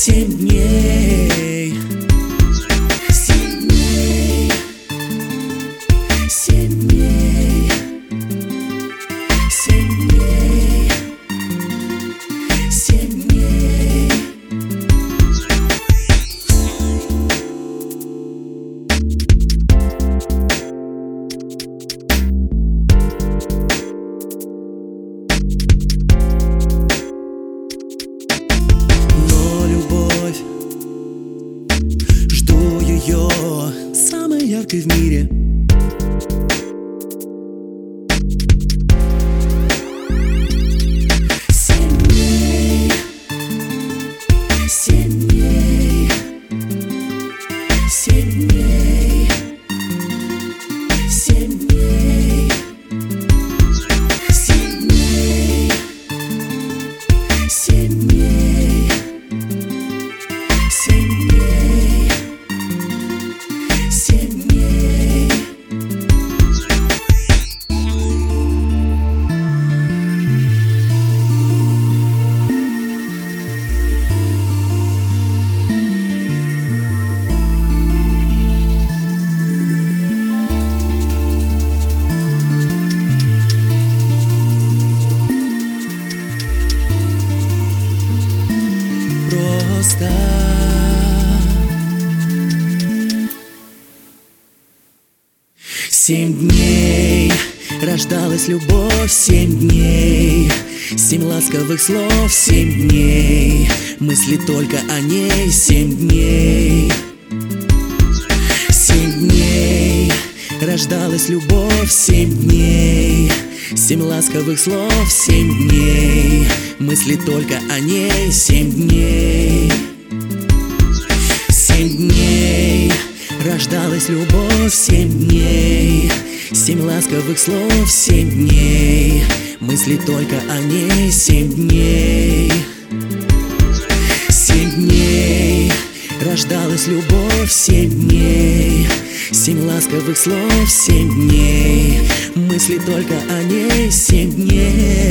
7 дней. 7 дней. 7 дней. 7 дней. 7 дней. Но любовь, жду ее, самой яркой в мире. Семь дней, 7 дней, 7 дней, 7 дней, 7 дней, 7 дней, 7 дней. Просто 7 дней рождалась любовь, 7 дней, 7 ласковых слов, 7 дней, мысли только о ней, 7 дней. 7 дней рождалась любовь, 7 дней, 7 ласковых слов, 7 дней, мысли только о ней, 7 дней. 7 дней рождалась любовь, 7 дней, 7 ласковых слов, 7 дней, мысли только о ней, 7 дней. 7 дней рождалась любовь, 7 дней, 7 ласковых слов, 7 дней, мысли только о ней, 7 дней.